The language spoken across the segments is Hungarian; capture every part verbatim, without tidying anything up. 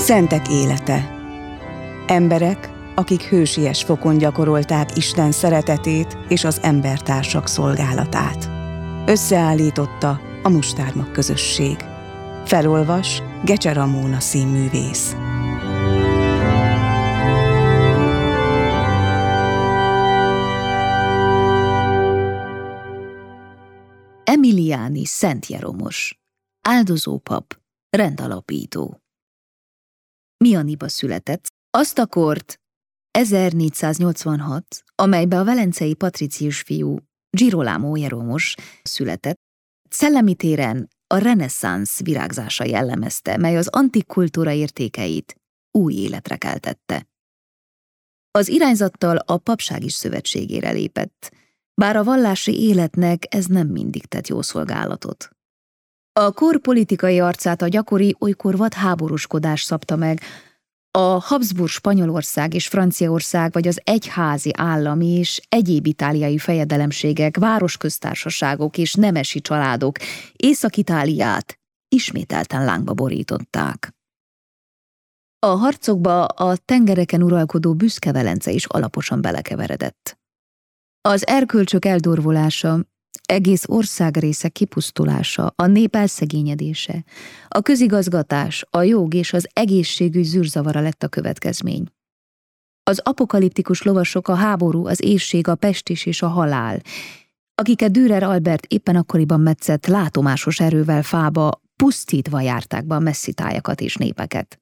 Szentek élete. Emberek, akik hősies fokon gyakorolták Isten szeretetét és az embertársak szolgálatát. Összeállította a Mustármag közösség. Felolvas Gecse Ramóna színművész. Emiliani Szent Jeromos, áldozópap, rendalapító. Mianiba született, azt a kort ezernégyszáznyolcvanhat, amelybe a velencei patricius fiú Girolamo Jeromos született, szellemi téren a reneszánsz virágzása jellemezte, mely az antik kultúra értékeit új életre keltette. Az irányzattal a papság is szövetségére lépett, bár a vallási életnek ez nem mindig tett jó szolgálatot. A kor politikai arcát a gyakori, olykor vad háborúskodás szabta meg, a Habsburg Spanyolország és Franciaország vagy az egyházi állami és egyéb itáliai fejedelemségek, városköztársaságok és nemesi családok Észak-Itáliát ismételten lángba borították. A harcokba a tengereken uralkodó büszke Velence is alaposan belekeveredett. Az erkölcsök eldurvulása, egész országrészek kipusztulása, a nép elszegényedése, a közigazgatás, a jog és az egészségügy zűrzavara lett a következmény. Az apokaliptikus lovasok, a háború, az éhség, a pestis és a halál, akiket Dürer Albert éppen akkoriban metszett látomásos erővel fába, pusztítva járták be a messzi tájakat és népeket.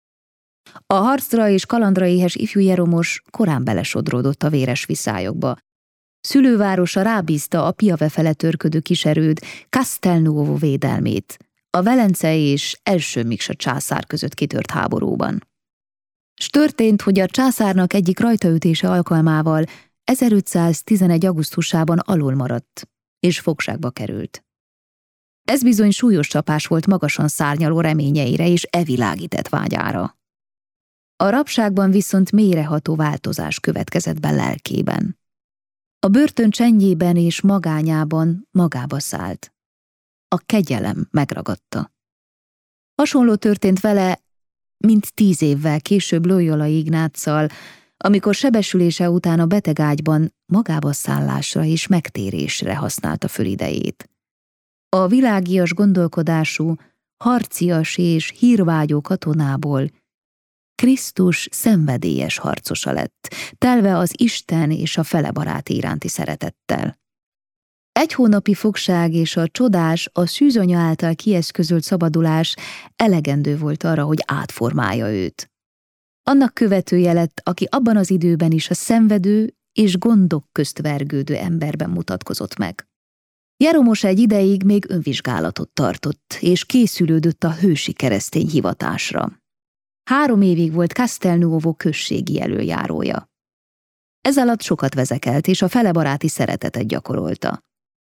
A harcra és kalandra éhes ifjú Jeromos korán belesodródott a véres viszályokba. Szülővárosa rábízta a Piave fele törködő kiserőd Castelnuovo védelmét, a velencei és első Miksa császár között kitört háborúban. S történt, hogy a császárnak egyik rajtaütése alkalmával ezerötszáztizenegy. augusztusában alul maradt, és fogságba került. Ez bizony súlyos csapás volt magasan szárnyaló reményeire és evilágített vágyára. A rabságban viszont mélyreható változás következett be lelkében. A börtön csendjében és magányában magába szállt. A kegyelem megragadta. Hasonló történt vele, mint tíz évvel később Loyola Ignáccal, amikor sebesülése után a betegágyban magába szállásra és megtérésre használta föl idejét. A világias gondolkodású, harcias és hírvágyó katonából Krisztus szenvedélyes harcosa lett, telve az Isten és a fele baráti iránti szeretettel. Egy hónapi fogság és a csodás, a szűzanya által kieszközölt szabadulás elegendő volt arra, hogy átformálja őt. Annak követője lett, aki abban az időben is a szenvedő és gondok közt vergődő emberben mutatkozott meg. Jeromos egy ideig még önvizsgálatot tartott, és készülődött a hősi keresztény hivatásra. Három évig volt Castelnuovo községi elöljárója. Ez alatt sokat vezekelt, és a fele baráti szeretetet gyakorolta.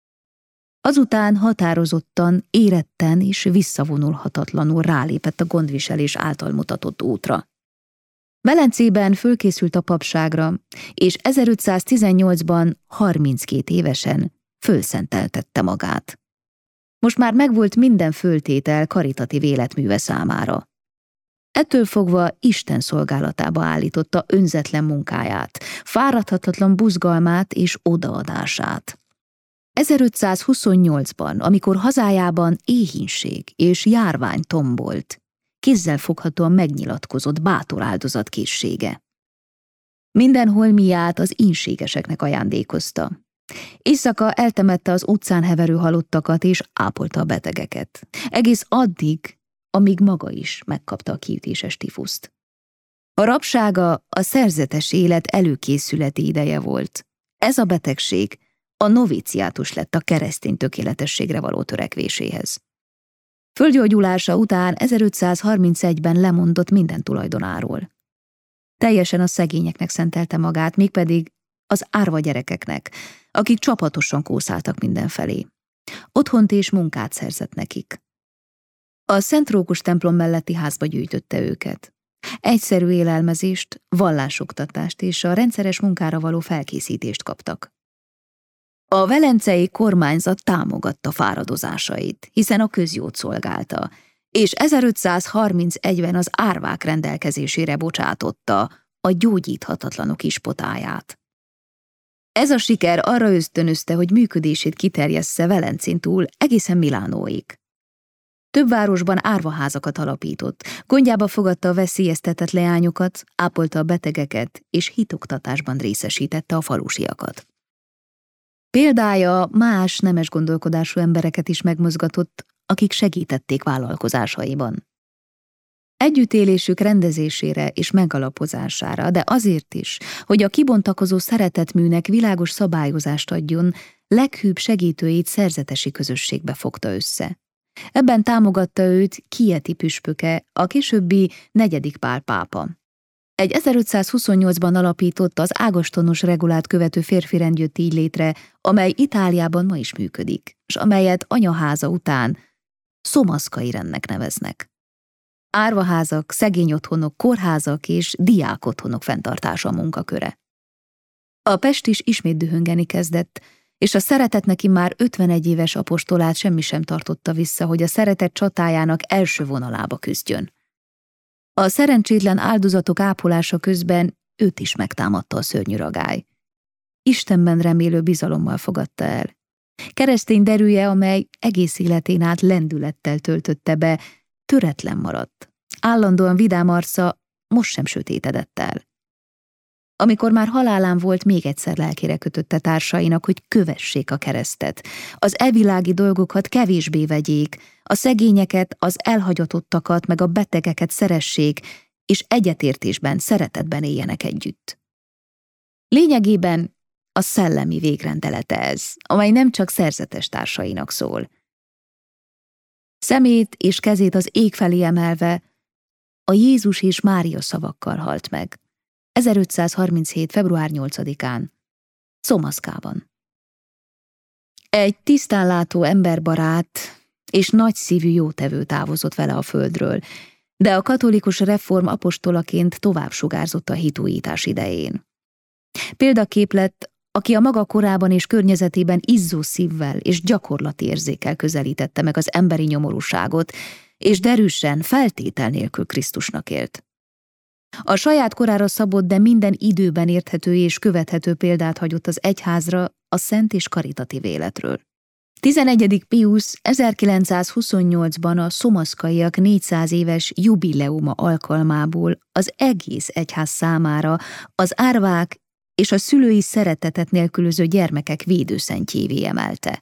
Azután határozottan, éretten és visszavonulhatatlanul rálépett a gondviselés által mutatott útra. Velencében fölkészült a papságra, és ezerötszáztizennyolcban harminckét évesen fölszenteltette magát. Most már megvolt minden föltétel karitatív életműve számára. Ettől fogva Isten szolgálatába állította önzetlen munkáját, fáradhatatlan buzgalmát és odaadását. ezerötszázhuszonnyolcban, amikor hazájában éhínség és járvány tombolt, kézzelfoghatóan megnyilatkozott bátor áldozatkészsége. Minden holmiát az ínségeseknek ajándékozta. Éjszaka eltemette az utcán heverő halottakat és ápolta a betegeket. Egész addig, amíg maga is megkapta a kiütéses tifuszt. A rabsága a szerzetes élet előkészületi ideje volt. Ez a betegség a noviciátus lett a keresztény tökéletességre való törekvéséhez. Földgyógyulása után ezerötszázharmincegyben lemondott minden tulajdonáról. Teljesen a szegényeknek szentelte magát, mégpedig az árva gyerekeknek, akik csapatosan kószáltak mindenfelé. Otthont és munkát szerzett nekik. A Szent Rókus templom melletti házba gyűjtötte őket. Egyszerű élelmezést, vallásoktatást és a rendszeres munkára való felkészítést kaptak. A velencei kormányzat támogatta fáradozásait, hiszen a közjót szolgálta, és ezerötszázharmincegyben az árvák rendelkezésére bocsátotta a gyógyíthatatlanok ispotáját. Ez a siker arra ösztönözte, hogy működését kiterjessze Velencén túl egészen Milánóig. Több városban árvaházakat alapított, gondjába fogadta a veszélyeztetett leányokat, ápolta a betegeket és hitoktatásban részesítette a falusiakat. Példája más nemes gondolkodású embereket is megmozgatott, akik segítették vállalkozásaiban. Együttélésük rendezésére és megalapozására, de azért is, hogy a kibontakozó szeretetműnek világos szabályozást adjon, leghűbb segítőit szerzetesi közösségbe fogta össze. Ebben támogatta őt Chieti püspöke, a későbbi negyedik Pál pápa. Egy ezerötszázhuszonnyolcban alapított, az ágastonos regulát követő férfirend jött így létre, amely Itáliában ma is működik, és amelyet anyaháza után szomaszkai rendnek neveznek. Árvaházak, szegényotthonok, kórházak és diákotthonok fenntartása a munkaköre. A Pest is ismét dühöngeni kezdett, és a szeretet neki már ötvenegy éves apostolát semmi sem tartotta vissza, hogy a szeretet csatájának első vonalába küzdjön. A szerencsétlen áldozatok ápolása közben őt is megtámadta a szörnyű ragály. Istenben remélő bizalommal fogadta el. Keresztény derűje, amely egész életén át lendülettel töltötte be, töretlen maradt. Állandóan vidám arca most sem sötétedett el. Amikor már halálán volt, még egyszer lelkére kötötte társainak, hogy kövessék a keresztet. Az evilági dolgokat kevésbé vegyék, a szegényeket, az elhagyatottakat, meg a betegeket szeressék, és egyetértésben, szeretetben éljenek együtt. Lényegében a szellemi végrendelete ez, amely nem csak szerzetes társainak szól. Szemét és kezét az ég felé emelve a Jézus és Mária szavakkal halt meg. ezerötszázharminchét. február nyolcadikán, Szomaszkában. Egy tisztánlátó emberbarát és nagyszívű jótevő távozott vele a földről, de a katolikus reform apostolaként tovább sugárzott a hitújítás idején. Példakép lett, aki a maga korában és környezetében izzó szívvel és gyakorlati érzékkel közelítette meg az emberi nyomorúságot, és derűsen, feltétel nélkül Krisztusnak élt. A saját korára szabott, de minden időben érthető és követhető példát hagyott az egyházra a szent és karitatív életről. tizenegyedik Piusz ezerkilencszázhuszonnyolcban a szomaszkaiak négyszáz éves jubileuma alkalmából az egész egyház számára az árvák és a szülői szeretetet nélkülöző gyermekek védőszentjévé emelte.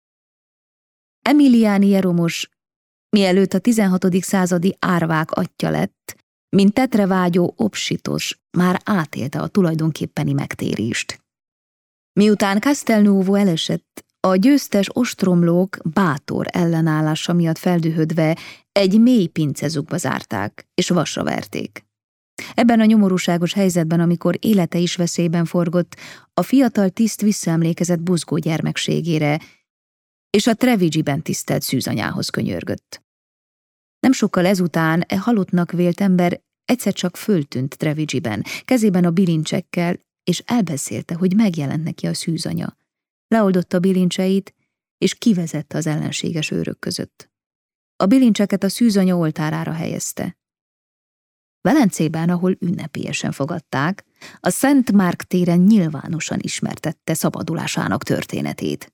Emiliani Jeromos, mielőtt a tizenhatodik századi árvák atyja lett, mint tetre vágyó obsitos, már átélte a tulajdonképpeni megtérést. Miután Castelnuovo elesett, a győztes ostromlók bátor ellenállása miatt feldühödve egy mély pincezukba zárták, és vasra verték. Ebben a nyomorúságos helyzetben, amikor élete is veszélyben forgott, a fiatal tiszt visszaemlékezett buzgó gyermekségére, és a Trevigiben tisztelt szűzanyához könyörgött. Nem sokkal ezután e halottnak vélt ember egyszer csak föltűnt Trevigiben, kezében a bilincsekkel, és elbeszélte, hogy megjelent neki a szűzanya. Leoldotta a bilincseit, és kivezette az ellenséges őrök között. A bilincseket a szűzanya oltárára helyezte. Velencében, ahol ünnepélyesen fogadták, a Szent Márk téren nyilvánosan ismertette szabadulásának történetét.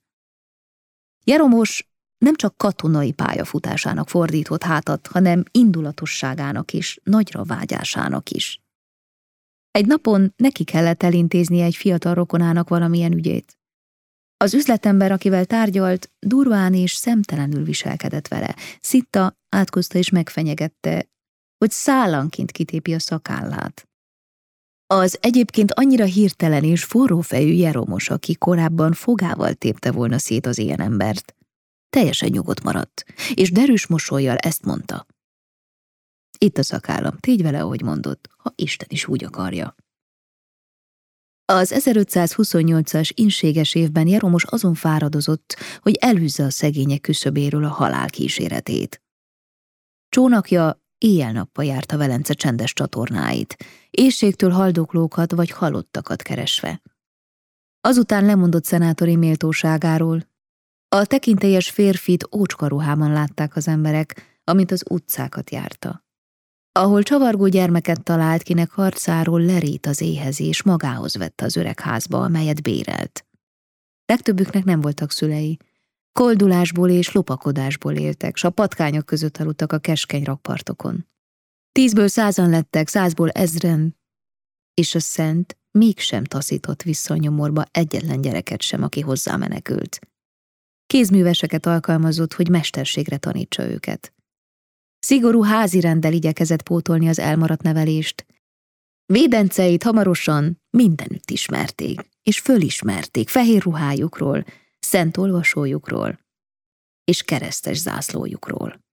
Jeromos nem csak katonai pályafutásának fordított hátat, hanem indulatosságának és nagyra vágyásának is. Egy napon neki kellett elintéznie egy fiatal rokonának valamilyen ügyét. Az üzletember, akivel tárgyalt, durván és szemtelenül viselkedett vele. Szitta, átkozta és megfenyegette, hogy szállanként kitépi a szakállát. Az egyébként annyira hirtelen és forrófejű Jeromos, aki korábban fogával tépte volna szét az ilyen embert, teljesen nyugodt maradt, és derűs mosollyal ezt mondta. Itt a szakállam, tégy vele, ahogy mondod, ha Isten is úgy akarja. Az ezerötszázhuszonnyolcas inséges évben Jeromos azon fáradozott, hogy elhűzze a szegények küszöbéről a halál kíséretét. Csónakja éjjel-nappal járta Velence csendes csatornáit, éhségtől haldoklókat vagy halottakat keresve. Azután lemondott szenátori méltóságáról. A tekintélyes férfit ócska ruhában látták az emberek, amint az utcákat járta. Ahol csavargó gyermeket talált, kinek harcáról lerít az éhezés, magához vette az öreg házba, amelyet bérelt. Legtöbbüknek nem voltak szülei. Koldulásból és lopakodásból éltek, s a patkányok között aludtak a keskeny rakpartokon. Tízből százan lettek, százból ezren, és a szent mégsem taszított vissza a nyomorba egyetlen gyereket sem, aki hozzá menekült. Kézműveseket alkalmazott, hogy mesterségre tanítsa őket. Szigorú házi renddel igyekezett pótolni az elmaradt nevelést. Védenceit hamarosan mindenütt ismerték, és fölismerték fehér ruhájukról, szent olvasójukról és keresztes zászlójukról.